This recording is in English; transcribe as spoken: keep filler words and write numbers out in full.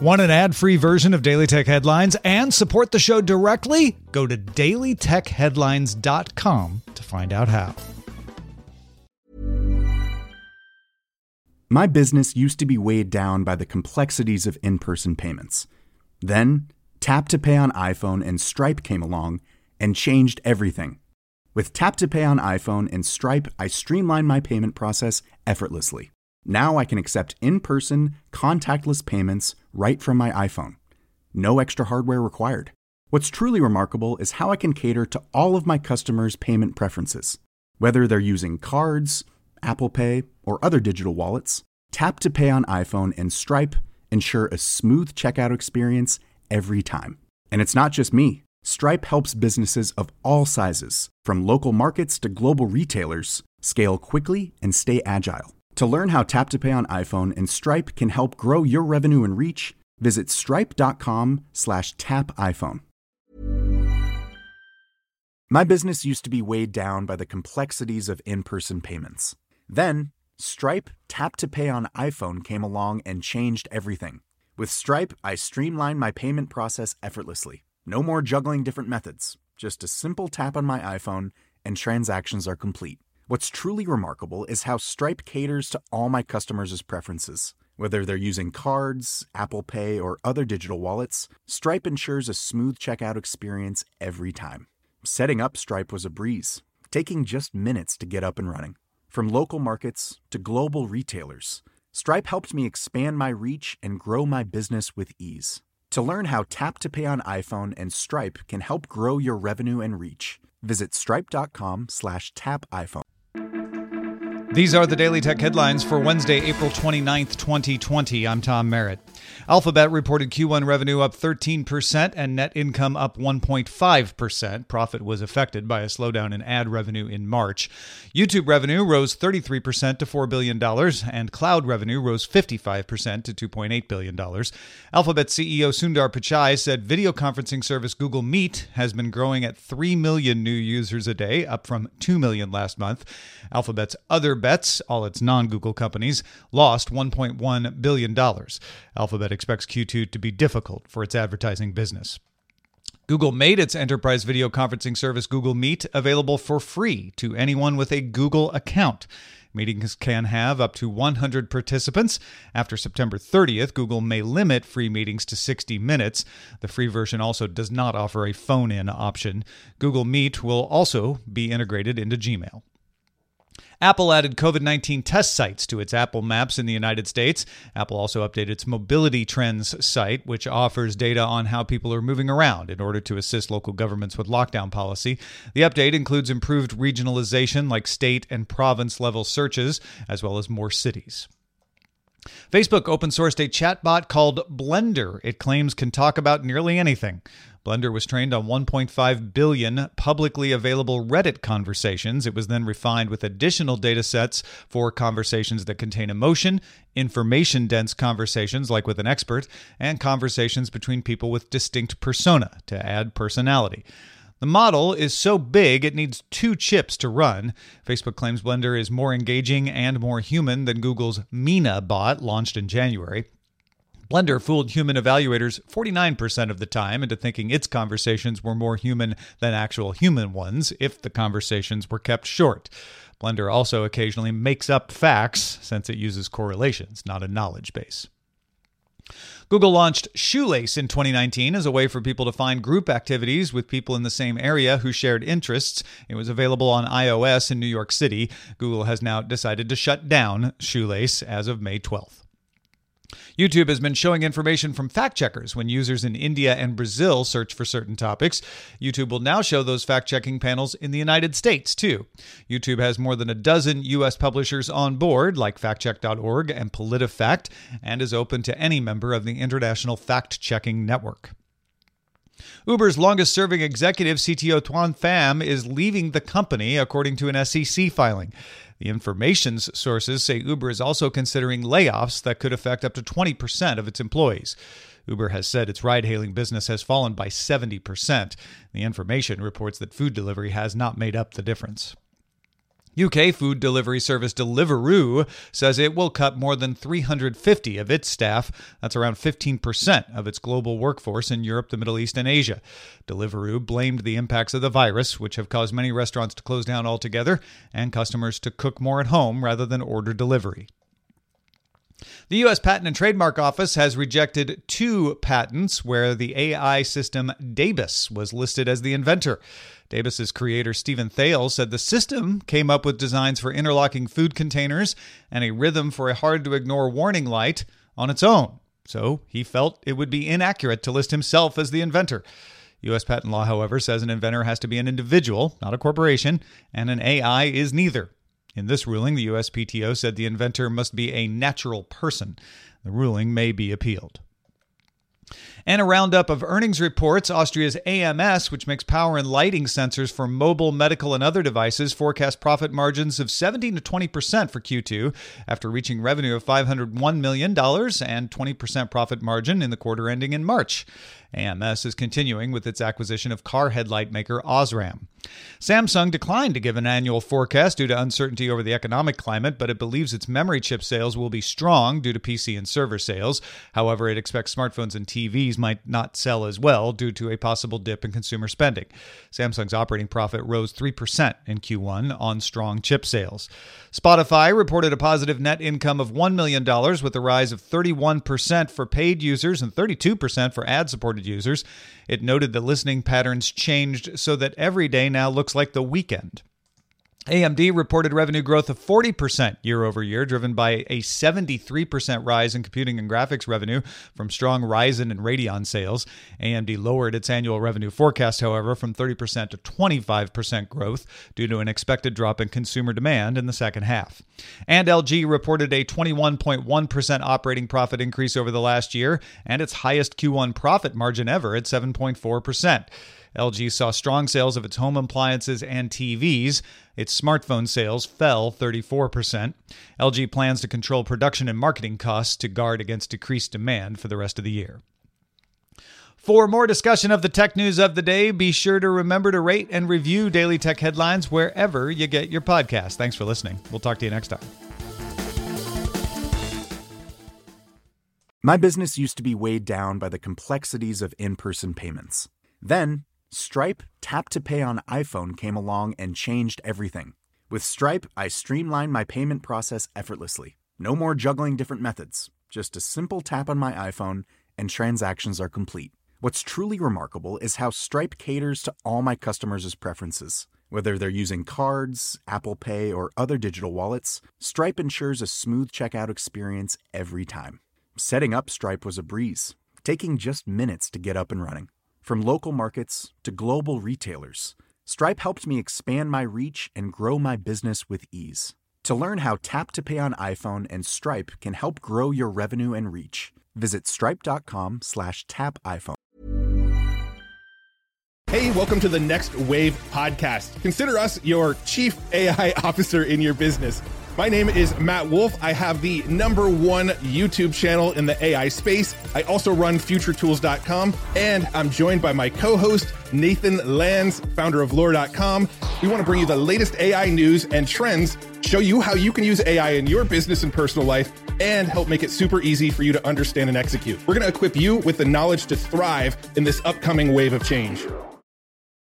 Want an ad-free version of Daily Tech Headlines and support the show directly? Go to daily tech headlines dot com to find out how. My business used to be weighed down by the complexities of in-person payments. Then, Tap to Pay on iPhone and Stripe came along and changed everything. With Tap to Pay on iPhone and Stripe, I streamlined my payment process effortlessly. Now I can accept in-person, contactless payments right from my iPhone. No extra hardware required. What's truly remarkable is how I can cater to all of my customers' payment preferences. Whether they're using cards, Apple Pay, or other digital wallets, Tap to Pay on iPhone and Stripe ensure a smooth checkout experience every time. And it's not just me. Stripe helps businesses of all sizes, from local markets to global retailers, scale quickly and stay agile. To learn how Tap to Pay on iPhone and Stripe can help grow your revenue and reach, visit stripe.com slash tap iPhone. My business used to be weighed down by the complexities of in-person payments. Then, Stripe Tap to Pay on iPhone came along and changed everything. With Stripe, I streamlined my payment process effortlessly. No more juggling different methods. Just a simple tap on my iPhone and transactions are complete. What's truly remarkable is how Stripe caters to all my customers' preferences. Whether they're using cards, Apple Pay, or other digital wallets, Stripe ensures a smooth checkout experience every time. Setting up Stripe was a breeze, taking just minutes to get up and running. From local markets to global retailers, Stripe helped me expand my reach and grow my business with ease. To learn how Tap to Pay on iPhone and Stripe can help grow your revenue and reach, visit stripe.com slash tap iPhone. These are the Daily Tech Headlines for Wednesday, April twenty-ninth, twenty twenty. I'm Tom Merritt. Alphabet reported Q one revenue up thirteen percent and net income up one point five percent. Profit was affected by a slowdown in ad revenue in March. YouTube revenue rose thirty-three percent to four billion dollars, and cloud revenue rose fifty-five percent to two point eight billion dollars. Alphabet C E O Sundar Pichai said video conferencing service Google Meet has been growing at three million new users a day, up from two million last month. Alphabet's other bets, all its non-Google companies, lost one point one billion dollars. Alphabet expects Q two to be difficult for its advertising business. Google made its enterprise video conferencing service Google Meet available for free to anyone with a Google account. Meetings can have up to one hundred participants. After September thirtieth, Google may limit free meetings to sixty minutes. The free version also does not offer a phone-in option. Google Meet will also be integrated into Gmail. Apple added COVID nineteen test sites to its Apple Maps in the United States. Apple also updated its Mobility Trends site, which offers data on how people are moving around in order to assist local governments with lockdown policy. The update includes improved regionalization like state and province level searches, as well as more cities. Facebook open-sourced a chatbot called Blender it claims can talk about nearly anything. Blender was trained on one point five billion publicly available Reddit conversations. It was then refined with additional data sets for conversations that contain emotion, information-dense conversations like with an expert, and conversations between people with distinct persona to add personality. The model is so big it needs two chips to run. Facebook claims Blender is more engaging and more human than Google's Mina bot, launched in January. Blender fooled human evaluators forty-nine percent of the time into thinking its conversations were more human than actual human ones if the conversations were kept short. Blender also occasionally makes up facts since it uses correlations, not a knowledge base. Google launched Shoelace in twenty nineteen as a way for people to find group activities with people in the same area who shared interests. It was available on iOS in New York City. Google has now decided to shut down Shoelace as of May twelfth. YouTube has been showing information from fact-checkers when users in India and Brazil search for certain topics. YouTube will now show those fact-checking panels in the United States, too. YouTube has more than a dozen U S publishers on board, like fact check dot org and PolitiFact, and is open to any member of the International Fact-Checking Network. Uber's longest-serving executive, C T O Tuan Pham, is leaving the company, according to an S E C filing. The information's sources say Uber is also considering layoffs that could affect up to twenty percent of its employees. Uber has said its ride-hailing business has fallen by seventy percent. The information reports that food delivery has not made up the difference. U K food delivery service Deliveroo says it will cut more than three hundred fifty of its staff. That's around fifteen percent of its global workforce in Europe, the Middle East, and Asia. Deliveroo blamed the impacts of the virus, which have caused many restaurants to close down altogether and customers to cook more at home rather than order delivery. The U S Patent and Trademark Office has rejected two patents where the A I system Dabus was listed as the inventor. Dabus's creator, Stephen Thales, said the system came up with designs for interlocking food containers and a rhythm for a hard-to-ignore warning light on its own. So he felt it would be inaccurate to list himself as the inventor. U S patent law, however, says an inventor has to be an individual, not a corporation, and an A I is neither. In this ruling, the U S P T O said the inventor must be a natural person. The ruling may be appealed. And a roundup of earnings reports. Austria's A M S, which makes power and lighting sensors for mobile, medical, and other devices, forecast profit margins of seventeen to twenty percent for Q two after reaching revenue of five hundred one million dollars and twenty percent profit margin in the quarter ending in March. A M S is continuing with its acquisition of car headlight maker Osram. Samsung declined to give an annual forecast due to uncertainty over the economic climate, but it believes its memory chip sales will be strong due to P C and server sales. However, it expects smartphones and T Vs might not sell as well due to a possible dip in consumer spending. Samsung's operating profit rose three percent in Q one on strong chip sales. Spotify reported a positive net income of one million dollars with a rise of thirty-one percent for paid users and thirty-two percent for ad-supported users. It noted that listening patterns changed so that every day now looks like the weekend. A M D reported revenue growth of forty percent year over year, driven by a seventy-three percent rise in computing and graphics revenue from strong Ryzen and Radeon sales. A M D lowered its annual revenue forecast, however, from thirty percent to twenty-five percent growth due to an expected drop in consumer demand in the second half. And L G reported a twenty-one point one percent operating profit increase over the last year and its highest Q one profit margin ever at seven point four percent. L G saw strong sales of its home appliances and T Vs. Its smartphone sales fell thirty-four percent. L G plans to control production and marketing costs to guard against decreased demand for the rest of the year. For more discussion of the tech news of the day, be sure to remember to rate and review Daily Tech Headlines wherever you get your podcasts. Thanks for listening. We'll talk to you next time. My business used to be weighed down by the complexities of in-person payments. Then, Stripe Tap to Pay on iPhone came along and changed everything. With Stripe, I streamlined my payment process effortlessly. No more juggling different methods. Just a simple tap on my iPhone and transactions are complete. What's truly remarkable is how Stripe caters to all my customers' preferences. Whether they're using cards, Apple Pay, or other digital wallets, Stripe ensures a smooth checkout experience every time. Setting up Stripe was a breeze, taking just minutes to get up and running. From local markets to global retailers, Stripe helped me expand my reach and grow my business with ease. To learn how Tap to Pay on iPhone and Stripe can help grow your revenue and reach, visit stripe.com slash tap iPhone. Hey, welcome to the Next Wave podcast. Consider us your chief A I officer in your business. My name is Matt Wolf. I have the number one YouTube channel in the A I space. I also run future tools dot com, and I'm joined by my co-host, Nathan Lands, founder of lore dot com. We want to bring you the latest A I news and trends, show you how you can use A I in your business and personal life, and help make it super easy for you to understand and execute. We're going to equip you with the knowledge to thrive in this upcoming wave of change.